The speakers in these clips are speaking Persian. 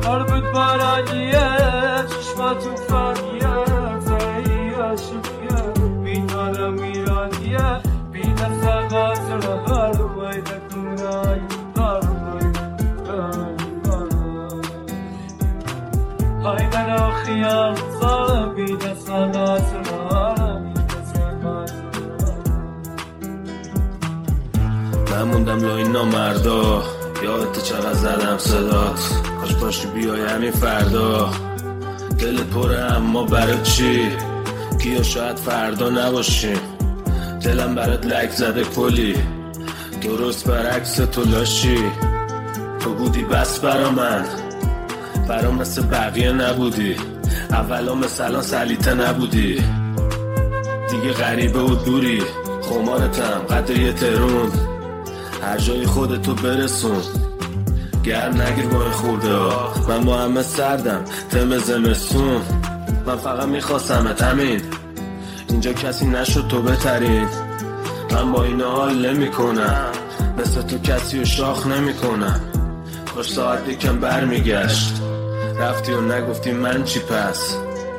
قلبت برانیه چشمات توفانیه زایی عاشقیه بین عالم ایرانیه بین سقاط رهار ویده کنای هایدن و خیال صار بین سقاط رهار من موندم لای نامردا یادت چقدر زدم صدات کاش باشی بیای همین فردا دلت پره اما برای چی گیا شاید فردا نباشیم دلم برات لک زده کلی درست برعکس تو لاشی تو بودی بس برا من برا مثل بقیه نبودی اولا مثلا سلیته نبودی دیگه غریبه و دوری خمارتم قدر یه ترون هر جای خودتو برسون گرم نگیر با این خورده ها من با همه سردم تم زمستون من فقط میخواستمت همین اینجا کسی نشد تو بهترین من با این حال نمی کنم مثل تو کسی رو شاخ نمی کنم کاش ساعت یکم بر میگشت رفتی و نگفتی من چی پس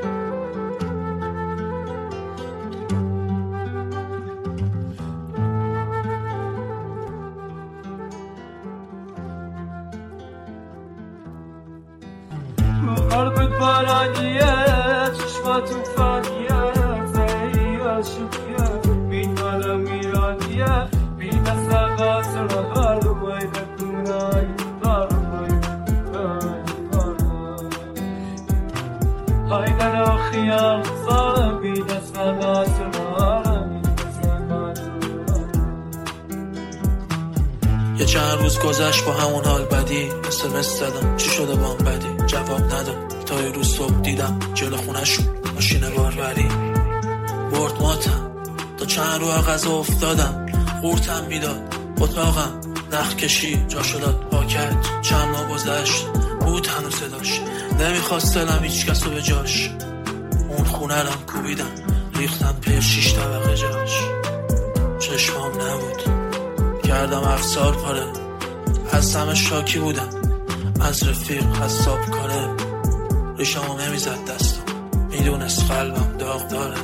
قلبت برانیه چشمات توفانیه زایی عاشقیه بین عالم ایرانیه بین سقاط رهار ویده کنای هایدن و خیال صار بین سقاط رهار یه چند روز گذشت با همون حال بدی SMS دادم چی شده با هم بدی جواب نداد تا یه روز صبح دیدم جلو خونه‌شون ماشین باربری برد ماتم تا چند رو غذا افتادم قورتم بیداد اتاقم نخ کشی جا شداد پاکت چند ماه گذشت بود هنوز صداش نمیخواست دلم هیچ کسو به جاش اون خونه رم کوبیدم ریختم پیر 6 طبقه جاش چشمام نبود کردم افسار پاره از همه شاکی بودم از رفیق حساب کاره ریشمو نمیزد دستم میدونست قلبم داغ داره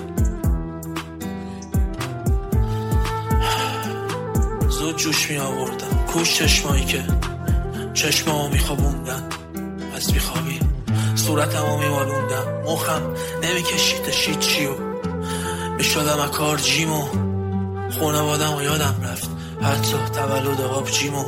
زود جوش می آوردم کوش چشمایی که چشمامو میخوابوندن از بیخوابی صورتمو میمالوندم مخم نمیکشیدش هیچیو میشدم اکار جیمو خونوادم و یادم رفت حتی تولد آبجیمو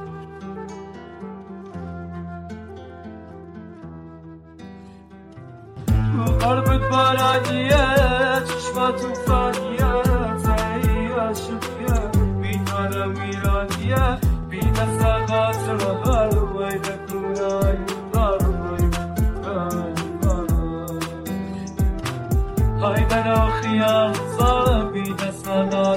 قلبت برانیه چشمات توفانیه زایی عاشقیه بین عالم ایرانیه بین سقاط رهار ویده کنای هایدن و خیال صار بین سقاط